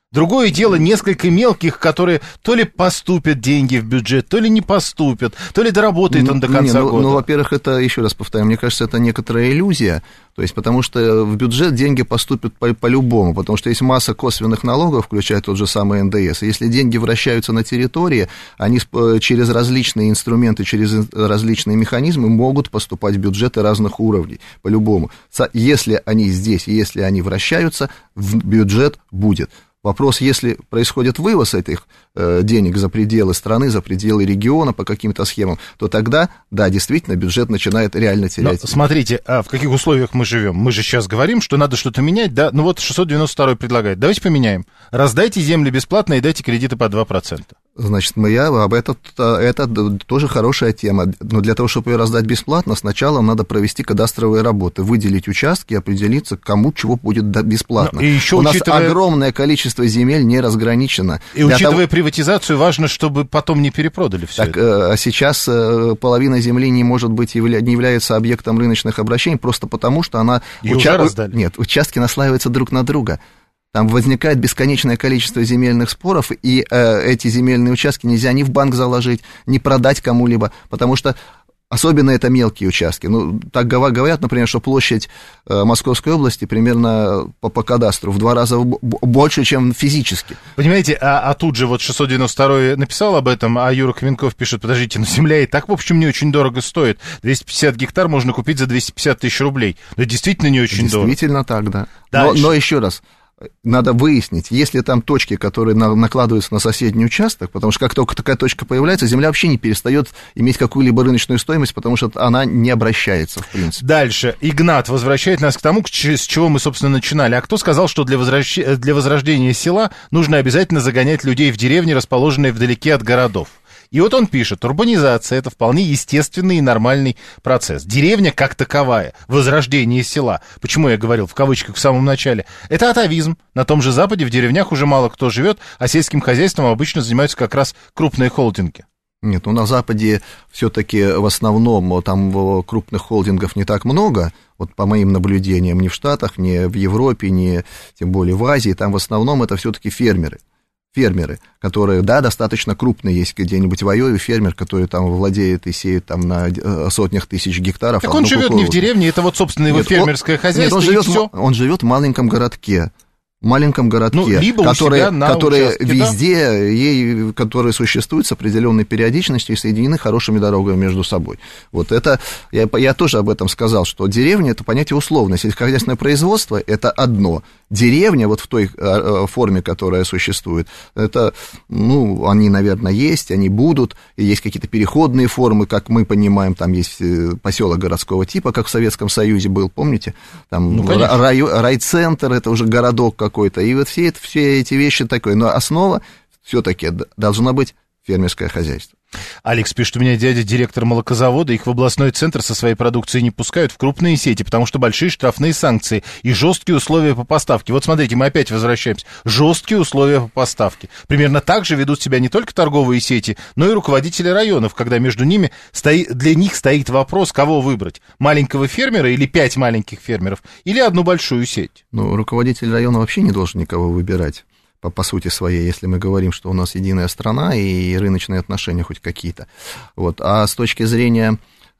Другое дело несколько мелких, которые то ли поступят деньги в бюджет, то ли не поступят, то ли доработает он до конца не, ну, года. Ну, во-первых, это, еще раз повторяю, мне кажется, это некоторая иллюзия, то есть потому что в бюджет деньги поступят по- по-любому, потому что есть масса косвенных налогов, включая тот же самый эн дэ эс, и если деньги вращаются на территории, они через различные инструменты, через различные механизмы могут поступать в бюджеты разных уровней, по-любому. Если они здесь, если они вращаются, в бюджет будет. Вопрос, если происходит вывоз этих э, денег за пределы страны, за пределы региона по каким-то схемам, то тогда, да, действительно, бюджет начинает реально терять. Но, смотрите, а в каких условиях мы живем? Мы же сейчас говорим, что надо что-то менять, да? Ну вот шестьсот девяносто второй предлагает. Давайте поменяем. Раздайте земли бесплатно и дайте кредиты по два процента. Значит, мы я об этом, это тоже хорошая тема. Но для того, чтобы ее раздать бесплатно, сначала надо провести кадастровые работы, выделить участки, определиться, кому чего будет бесплатно. Ну, и еще, У учитывая... нас огромное количество земель не разграничено. И для учитывая того... приватизацию, важно, чтобы потом не перепродали все так, это. А сейчас половина земли не может быть, не является объектом рыночных обращений, просто потому, что она... Ее Уча... уже раздали. Нет, участки наслаиваются друг на друга. Там возникает бесконечное количество земельных споров, и э, эти земельные участки нельзя ни в банк заложить, ни продать кому-либо, потому что особенно это мелкие участки. Ну, так говорят, например, что площадь э, Московской области примерно по, по кадастру в два раза б- больше, чем физически. Понимаете, а, а тут же вот шестьсот девяносто второй написал об этом, а Юра Каменков пишет, подождите, ну земля и так, в общем, не очень дорого стоит. двести пятьдесят гектар можно купить за двести пятьдесят тысяч рублей. Это действительно не очень действительно дорого. Действительно так, да. Но, но еще раз. Надо выяснить, есть ли там точки, которые на, накладываются на соседний участок, потому что как только такая точка появляется, земля вообще не перестает иметь какую-либо рыночную стоимость, потому что она не обращается, в принципе. Дальше. Игнат возвращает нас к тому, с чего мы, собственно, начинали. А кто сказал, что для, возвращ... для возрождения села нужно обязательно загонять людей в деревни, расположенные вдалеке от городов? И вот он пишет, урбанизация – это вполне естественный и нормальный процесс. Деревня как таковая, возрождение села, почему я говорил в кавычках в самом начале, это атавизм. На том же Западе в деревнях уже мало кто живет, а сельским хозяйством обычно занимаются как раз крупные холдинги. Нет, ну на Западе все-таки в основном там крупных холдингов не так много, вот по моим наблюдениям, ни в Штатах, ни в Европе, ни тем более в Азии, там в основном это все-таки фермеры. Фермеры, которые, да, достаточно крупные, есть где-нибудь в Айове фермер, который там владеет и сеет там на сотнях тысяч гектаров. Так он живет не в деревне, это вот, собственно, его нет, фермерское он, хозяйство, нет, он живет, и все. Он живет в маленьком городке. маленьком городке, ну, либо которые, которые участке, везде, да? ей, которые существуют с определенной периодичностью и соединены хорошими дорогами между собой. Вот это, я, я тоже об этом сказал, что деревня – это понятие условное, сельскохозяйственное производство – это одно. Деревня вот в той форме, которая существует, это, ну, они, наверное, есть, они будут, и есть какие-то переходные формы, как мы понимаем, там есть поселок городского типа, как в Советском Союзе был, помните? Там ну, рай, райцентр, это уже городок какой-то, и вот все, это, все эти вещи такое, но основа все-таки должна быть фермерское хозяйство. Алекс пишет, у меня дядя директор молокозавода, их в областной центр со своей продукцией не пускают в крупные сети, потому что большие штрафные санкции и жесткие условия по поставке. Вот смотрите, мы опять возвращаемся. Жесткие условия по поставке. Примерно так же ведут себя не только торговые сети, но и руководители районов, когда между ними стоит, для них стоит вопрос, кого выбрать. Маленького фермера или пять маленьких фермеров, или одну большую сеть. Ну, руководитель района вообще не должен никого выбирать. По, по сути своей, если мы говорим, что у нас единая страна и рыночные отношения хоть какие-то. Вот. А с точки зрения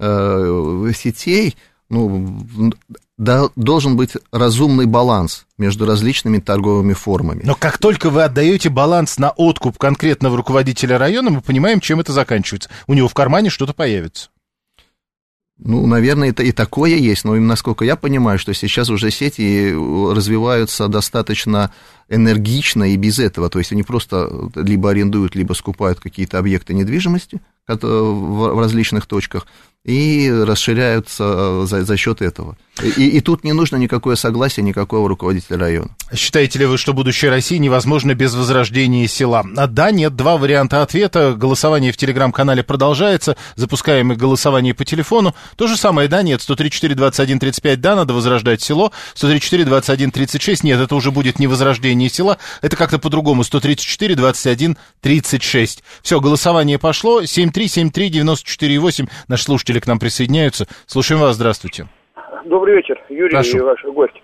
э, сетей, ну, да, должен быть разумный баланс между различными торговыми формами. Но как только вы отдаете баланс на откуп конкретного руководителя района, мы понимаем, чем это заканчивается. У него в кармане что-то появится. Ну, наверное, это и такое есть, но насколько я понимаю, что сейчас уже сети развиваются достаточно энергично и без этого, то есть они просто либо арендуют, либо скупают какие-то объекты недвижимости в различных точках и расширяются за, за счет этого. И, и тут не нужно никакое согласие никакого руководителя района. Считаете ли вы, что будущее России невозможно без возрождения села? А да, нет, два варианта ответа. Голосование в телеграм-канале продолжается. Запускаем и голосование по телефону. То же самое, да, нет. сто тридцать четыре двадцать один тридцать пять, да, надо возрождать село. сто тридцать четыре двадцать один тридцать шесть, нет, это уже будет не возрождение села. Это как-то по-другому. сто тридцать четыре двадцать один тридцать шесть. Все, голосование пошло. семь три семь три девяносто четыре восемь. Наши слушатели к нам присоединяются. Слушаем вас, здравствуйте. Добрый вечер, Юрий. Прошу. И ваш гость.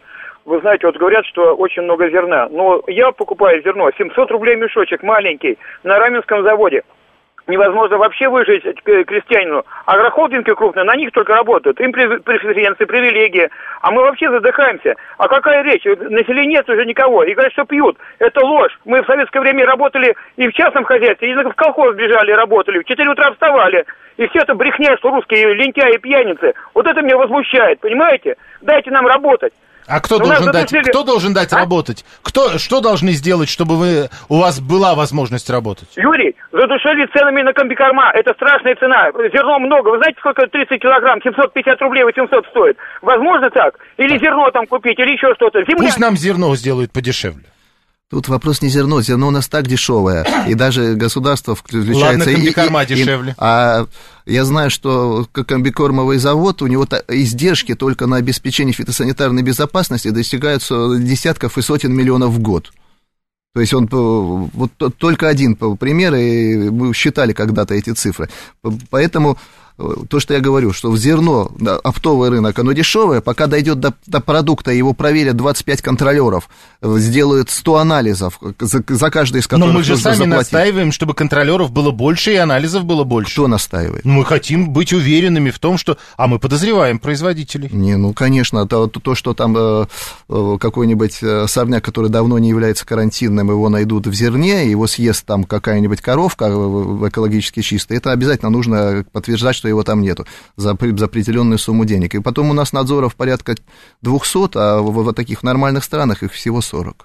вы знаете, вот говорят, что очень много зерна. Но я покупаю зерно, семьсот рублей мешочек, маленький, на Раменском заводе. Невозможно вообще выжить крестьянину. Агрохолдинги крупные, на них только работают. Им преференции, привилегии. А мы вообще задыхаемся. А какая речь? Населения нет уже никого. И говорят, что пьют. Это ложь. Мы в советское время работали и в частном хозяйстве, и в колхоз бежали, работали. В четыре утра вставали. И все это брехня, что русские лентяи и пьяницы. Вот это меня возмущает, понимаете? Дайте нам работать. А кто должен дать, задушили... кто должен дать а? работать? Кто, что должны сделать, чтобы вы, у вас была возможность работать? Юрий, задушили ценами на комбикорма. Это страшная цена. Зерно много. Вы знаете, сколько тридцать килограмм? семьсот пятьдесят рублей, восемьсот стоит. Возможно так? Или зерно там купить, или еще что-то. Земля... Пусть нам зерно сделают подешевле. Тут вопрос не зерно, зерно у нас так дешевое, и даже государство включается... Ладно, комбикорма и, и, дешевле. И, а я знаю, что комбикормовый завод, у него издержки только на обеспечение фитосанитарной безопасности достигают десятков и сотен миллионов в год. То есть он, вот только один пример, и мы считали когда-то эти цифры. Поэтому... То, что я говорю, что в зерно, да, оптовый рынок, оно дешевое, пока дойдет до, до продукта, его проверят двадцать пять контролеров, сделают сто анализов, за, за каждый из которых Но мы же сами заплатить. настаиваем, чтобы контролеров было больше и анализов было больше. Кто настаивает? Мы хотим быть уверенными в том, что... А мы подозреваем производителей. Не, ну, конечно, то, то что там э, какой-нибудь сорняк, который давно не является карантинным, его найдут в зерне, его съест там какая-нибудь коровка экологически чистая, это обязательно нужно подтверждать, что его там нету, за, за определенную сумму денег. И потом у нас надзоров порядка двухсот, а в, в таких нормальных странах их всего сорок.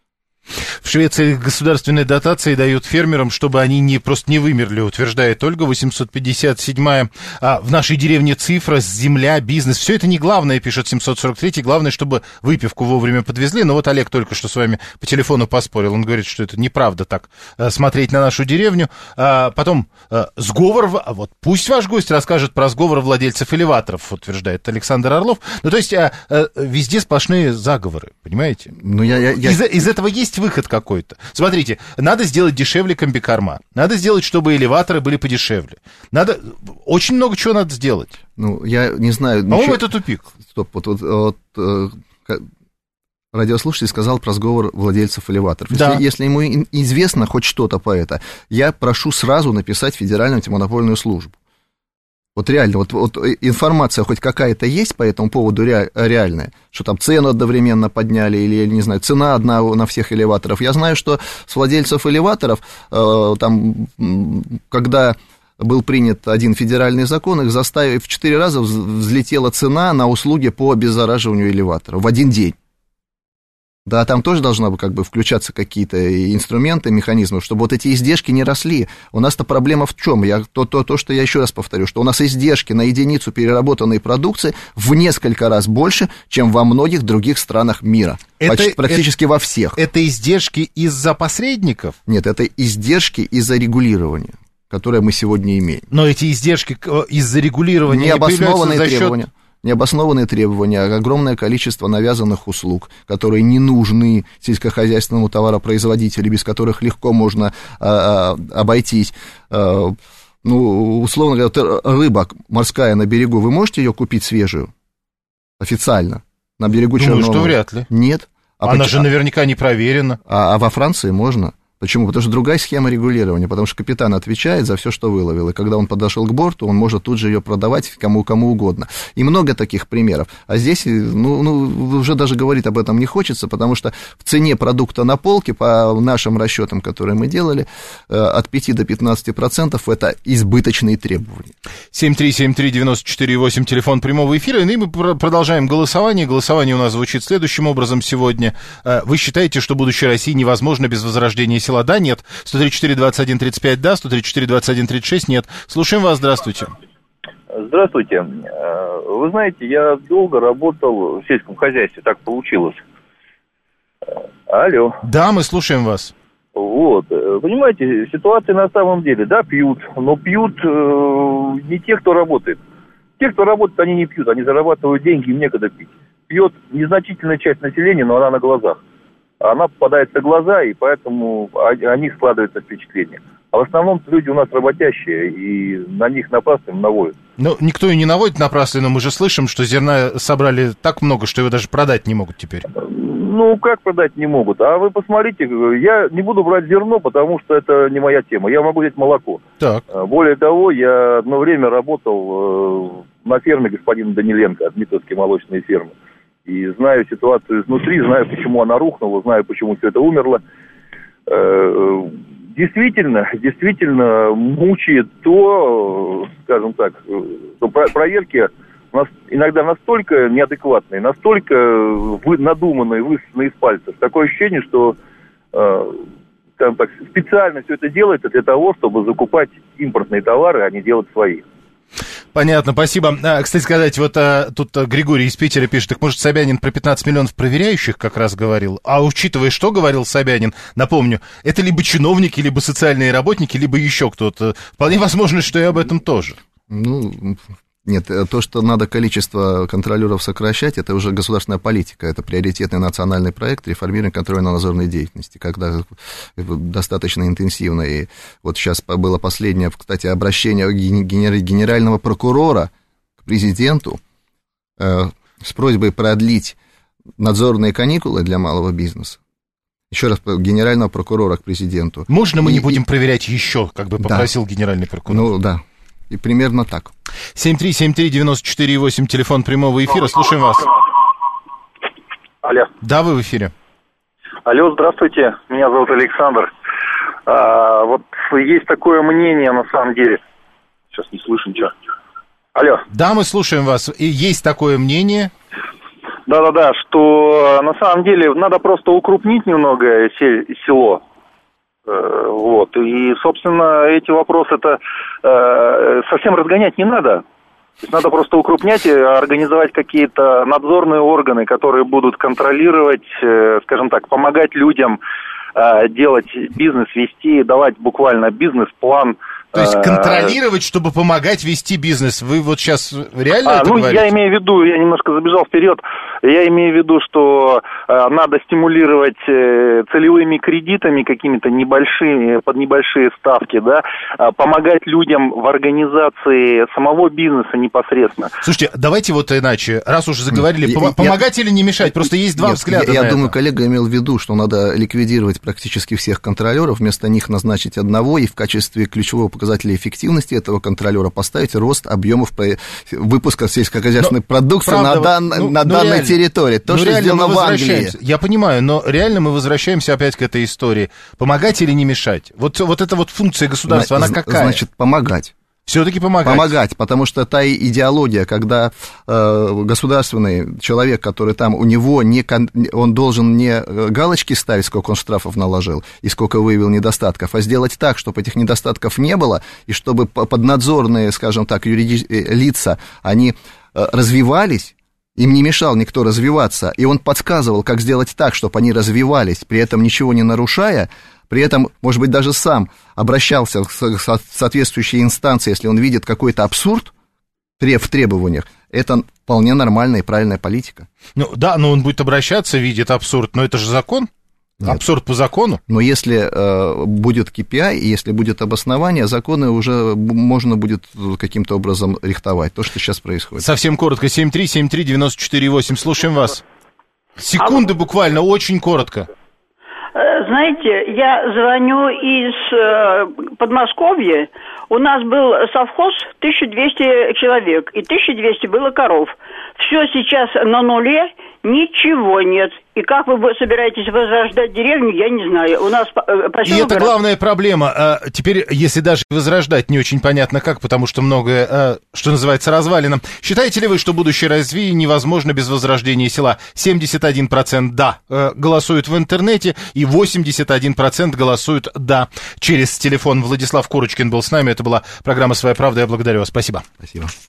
В Швеции государственные дотации дают фермерам, чтобы они не, просто не вымерли, утверждает Ольга, восемьсот пятьдесят седьмая. А в нашей деревне цифра, земля, бизнес. Все это не главное, пишет семьсот сорок третий. Главное, чтобы выпивку вовремя подвезли. Но вот Олег только что с вами по телефону поспорил. Он говорит, что это неправда так смотреть на нашу деревню. А потом сговор, вот пусть ваш гость расскажет про сговор владельцев элеваторов, утверждает Александр Орлов. Ну, то есть везде сплошные заговоры, понимаете? Ну, я, я, я... Из, из этого есть выход какой-то. Смотрите, надо сделать дешевле комбикорма. Надо сделать, чтобы элеваторы были подешевле. Надо... Очень много чего надо сделать. Ну, я не знаю... По-моему, ничего... это тупик. Стоп, вот, вот, вот э, радиослушатель сказал про сговор владельцев элеваторов. Да. Если, если ему известно хоть что-то по это, я прошу сразу написать в Федеральную антимонопольную службу. Вот реально, вот, вот информация хоть какая-то есть по этому поводу ре, реальная, что там цену одновременно подняли или, не знаю, цена одна на всех элеваторов. Я знаю, что с владельцев элеваторов, э, там, когда был принят один федеральный закон, их заставили, в четыре раза взлетела цена на услуги по обеззараживанию элеватора в один день. Да, там тоже должны как бы включаться какие-то инструменты, механизмы, чтобы вот эти издержки не росли. У нас-то проблема в чем? Я, то, то, то, что я еще раз повторю, что у нас издержки на единицу переработанной продукции в несколько раз больше, чем во многих других странах мира. Это, Почти, практически это, во всех. Это издержки из-за посредников? Нет, это издержки из-за регулирования, которое мы сегодня имеем. Но эти издержки из-за регулирования не появляются за требования. счет... Необоснованные требования, огромное количество навязанных услуг, которые не нужны сельскохозяйственному товаропроизводителю, без которых легко можно а, а, обойтись. А, ну, условно говоря, рыба морская на берегу, вы можете ее купить свежую? Официально? На берегу Черного моря? Думаю, что вряд ли. Нет. А Она поч... же наверняка не проверена. А, а во Франции можно. Почему? Потому что другая схема регулирования, потому что капитан отвечает за все, что выловил, и когда он подошел к борту, он может тут же ее продавать кому, кому угодно. И много таких примеров. А здесь, ну, ну, уже даже говорить об этом не хочется, потому что в цене продукта на полке, по нашим расчетам, которые мы делали, от пяти до пятнадцати процентов это избыточные требования. семь три семь три девять четыре восемь, телефон прямого эфира, и мы продолжаем голосование. Голосование у нас звучит следующим образом сегодня. Вы считаете, что будущее России невозможно без возрождения села? Да, нет. сто тридцать четыре двадцать один тридцать пять, да. сто тридцать четыре двадцать один тридцать шесть, нет. Слушаем вас, здравствуйте. Здравствуйте. Вы знаете, я долго работал в сельском хозяйстве, так получилось. Алло. Да, мы слушаем вас. Вот. Понимаете, ситуация на самом деле, да, пьют, но пьют э, не те, кто работает. Те, кто работает, они не пьют, они зарабатывают деньги, им некогда пить. Пьет незначительная часть населения, но она на глазах. Она попадает на глаза, и поэтому о, о них складывается впечатление. А в основном люди у нас работящие, и на них напасно им наводят. Ну, никто и не наводит напрасленно, мы же слышим, что зерна собрали так много, что его даже продать не могут теперь. Ну, как продать не могут? А вы посмотрите, я не буду брать зерно, потому что это не моя тема. Я могу взять молоко. Так. Более того, я одно время работал на ферме господина Даниленко, Дмитровские молочные фермы. И знаю ситуацию изнутри, знаю, почему она рухнула, знаю, почему все это умерло. Действительно, действительно мучает то, скажем так, что проверки у нас иногда настолько неадекватные, настолько вы, надуманные, высосанные из пальцев. Такое ощущение, что, скажем так, специально все это делается для того, чтобы закупать импортные товары, а не делать свои. Понятно, спасибо. А, кстати сказать, вот а, тут а, Григорий из Питера пишет, так может Собянин про пятнадцать миллионов проверяющих как раз говорил? А учитывая, что говорил Собянин, напомню, это либо чиновники, либо социальные работники, либо еще кто-то. Вполне возможно, что и об этом тоже. Ну, нет, то, что надо количество контролеров сокращать, это уже государственная политика, это приоритетный национальный проект реформирования контрольно-надзорной деятельности, когда достаточно интенсивно, и вот сейчас было последнее, кстати, обращение генерального прокурора к президенту э, с просьбой продлить надзорные каникулы для малого бизнеса. Еще раз, генерального прокурора к президенту. Можно мы и, не будем и... проверять еще, как бы попросил да. генеральный прокурор? Ну, да. И примерно так. семь три семь три девять четыре восемь, телефон прямого эфира. Слушаем вас. Алло. Да, вы в эфире. Алло, здравствуйте. Меня зовут Александр. А, вот есть такое мнение, на самом деле. Сейчас не слышу ничего. Алло. Да, мы слушаем вас. И есть такое мнение. Да-да-да, что на самом деле надо просто укрупнить немного село. Вот, и, собственно, эти вопросы-то э, совсем разгонять не надо. То есть надо просто укрупнять и организовать какие-то надзорные органы, которые будут контролировать, э, скажем так, помогать людям э, делать бизнес, вести, давать буквально бизнес-план. То есть контролировать, чтобы помогать вести бизнес. Вы вот сейчас реально а, это ну, говорите? Я имею в виду, я немножко забежал вперед, я имею в виду, что э, надо стимулировать э, целевыми кредитами какими-то небольшими, под небольшие ставки, да, э, помогать людям в организации самого бизнеса непосредственно. Слушайте, давайте вот иначе, раз уже заговорили, пом- я, помогать я, или не мешать, просто есть два нет, взгляда я, на я это. думаю, коллега имел в виду, что надо ликвидировать практически всех контролеров, вместо них назначить одного и в качестве ключевого показателя эффективности этого контролера поставить рост объемов выпуска сельскохозяйственной но, продукции правда, на, дан, ну, на ну, данной реально, территории. То, ну, что сделано в Англии. Я понимаю, но реально мы возвращаемся опять к этой истории. Помогать или не мешать? Вот, вот эта вот функция государства, на, она какая? Значит, помогать. Все-таки помогать. Помогать, потому что та идеология, когда э, государственный человек, который там, у него не, он должен не галочки ставить, сколько он штрафов наложил и сколько выявил недостатков, а сделать так, чтобы этих недостатков не было, и чтобы поднадзорные, скажем так, юридические лица, они э, развивались, им не мешал никто развиваться, и он подсказывал, как сделать так, чтобы они развивались, при этом ничего не нарушая. При этом, может быть, даже сам обращался в соответствующие инстанции, если он видит какой-то абсурд в требованиях, это вполне нормальная и правильная политика. Ну да, но он будет обращаться, видит абсурд, но это же закон, Нет. абсурд по закону. Но если э, будет кей пи ай, и если будет обоснование, законы уже можно будет каким-то образом рихтовать, то, что сейчас происходит. Совсем коротко, семь три семь три девять четыре восемь, слушаем вас. Секунды буквально, очень коротко. Знаете, я звоню из э, Подмосковья. У нас был совхоз тысяча двести человек, и тысяча двести было коров. Все сейчас на нуле, ничего нет. И как вы собираетесь возрождать деревню, я не знаю. У нас поселок... И это главная проблема. Теперь, если даже возрождать, не очень понятно как, потому что многое, что называется, развалено. Считаете ли вы, что будущее развитие невозможно без возрождения села? семьдесят один процент «да» голосуют в интернете, и восемьдесят один процент голосуют «да» через телефон. Владислав Курочкин был с нами. Это была программа «Своя правда». Я благодарю вас. Спасибо. Спасибо.